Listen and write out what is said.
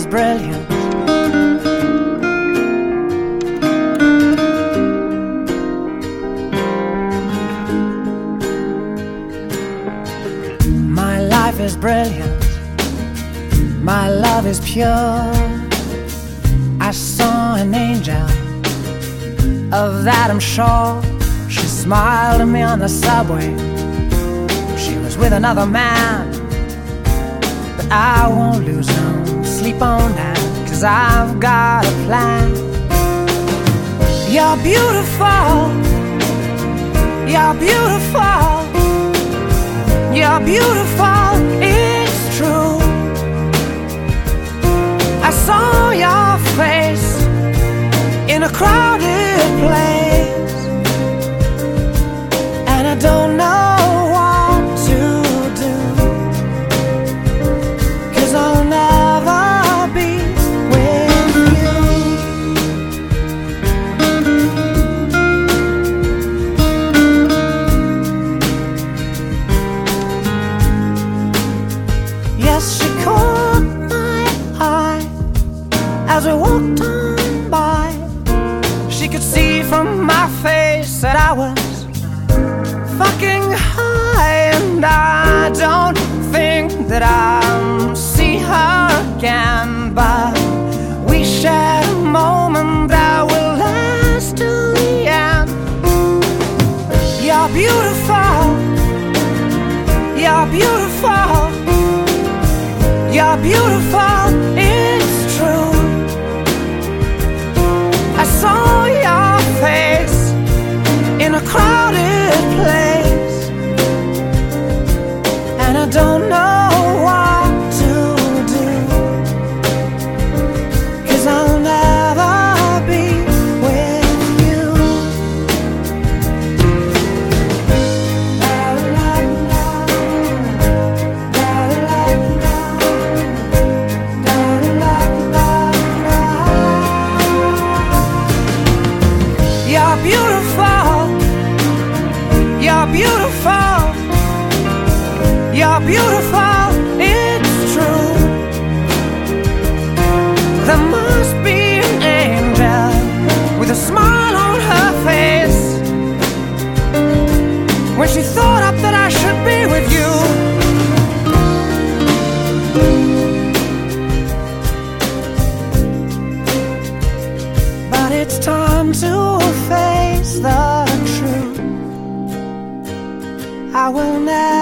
brilliant. My life is brilliant. My love is pure. I saw an angel, of that I'm sure. She smiled at me on the subway. She was with another man, but I won't lose no sleep on that, 'cause I've got a plan. You're beautiful. You're beautiful. You're beautiful. It's true. I saw your face in a crowded place, and I don't know what to do, 'cause I'll never be with you. Yes, she caught my eye as we walked on by. She could see from my face that I was fucking high, and I don't think that I'll see her again, but we shared a moment that will last till the end. You're beautiful. You're beautiful. You're beautiful. It's true. I saw your face in a crowded place, and I don't know what to do, 'cause I'll never be with you. You're beautiful. You're beautiful. You're beautiful. It's true. There must be an angel with a smile on her face when she thought up that I should be with you. But it's time to face the truth. I will never